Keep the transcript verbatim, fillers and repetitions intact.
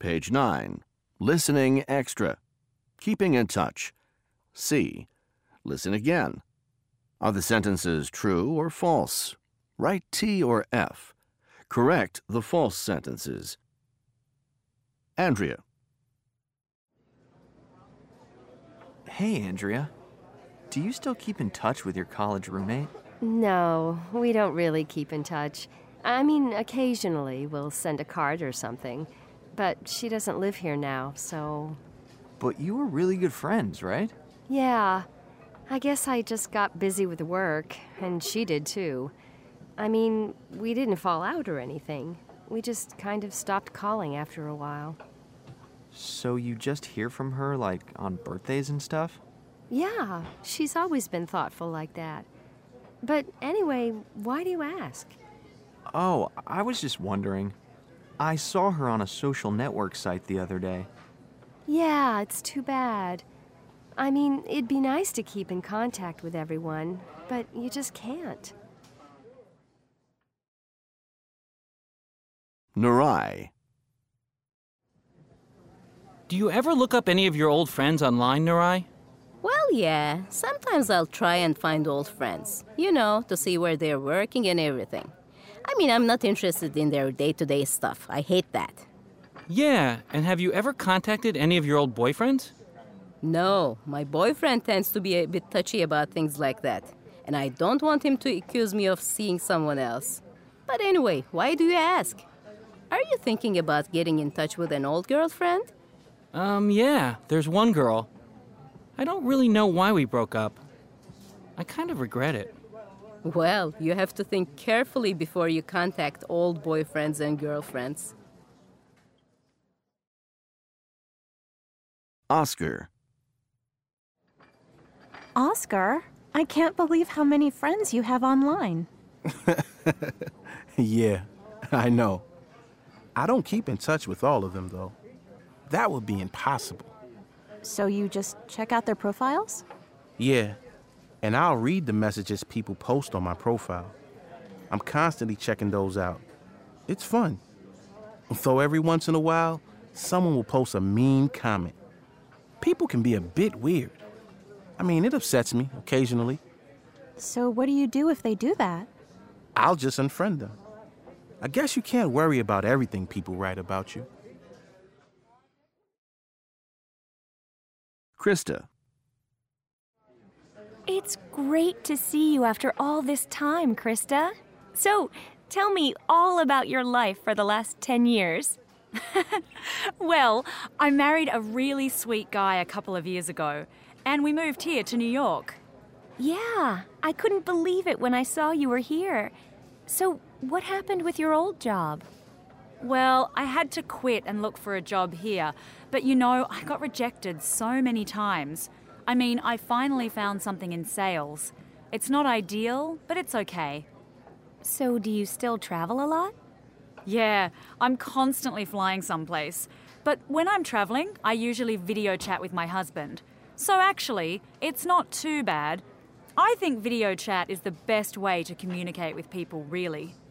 Page nine. Listening extra. Keeping in touch. C. Listen again. Are the sentences true or false? Write T or F. Correct the false sentences. Andrea. Hey, Andrea. Do you still keep in touch with your college roommate? No, we don't really keep in touch. I mean, occasionally we'll send a card or something. But she doesn't live here now, so... But you were really good friends, right? Yeah. I guess I just got busy with work, and she did too. I mean, we didn't fall out or anything. We just kind of stopped calling after a while. So you just hear from her, like, on birthdays and stuff? Yeah, she's always been thoughtful like that. But anyway, why do you ask? Oh, I was just wondering. I saw her on a social network site the other day. Yeah, it's too bad. I mean, it'd be nice to keep in contact with everyone, but you just can't. Nurai. Do you ever look up any of your old friends online, Nurai? Well, yeah. Sometimes I'll try and find old friends, you know, to see where they're working and everything. I mean, I'm not interested in their day-to-day stuff. I hate that. Yeah, and have you ever contacted any of your old boyfriends? No, my boyfriend tends to be a bit touchy about things like that, and I don't want him to accuse me of seeing someone else. But anyway, why do you ask? Are you thinking about getting in touch with an old girlfriend? Um, yeah, there's one girl. I don't really know why we broke up. I kind of regret it. Well, you have to think carefully before you contact old boyfriends and girlfriends. Oscar. Oscar, I can't believe how many friends you have online. Yeah, I know. I don't keep in touch with all of them, though. That would be impossible. So you just check out their profiles? Yeah, and I'll read the messages people post on my profile. I'm constantly checking those out. It's fun. Though every once in a while, someone will post a mean comment. People can be a bit weird. I mean, it upsets me occasionally. So what do you do if they do that? I'll just unfriend them. I guess you can't worry about everything people write about you. Krista. It's great to see you after all this time, Krista. So, tell me all about your life for the last ten years. Well, I married a really sweet guy a couple of years ago, and we moved here to New York. Yeah, I couldn't believe it when I saw you were here. So, what happened with your old job? Well, I had to quit and look for a job here, but you know, I got rejected so many times. I mean, I finally found something in sales. It's not ideal, but it's okay. So, do you still travel a lot? Yeah, I'm constantly flying someplace. But when I'm traveling, I usually video chat with my husband. So actually, it's not too bad. I think video chat is the best way to communicate with people, really.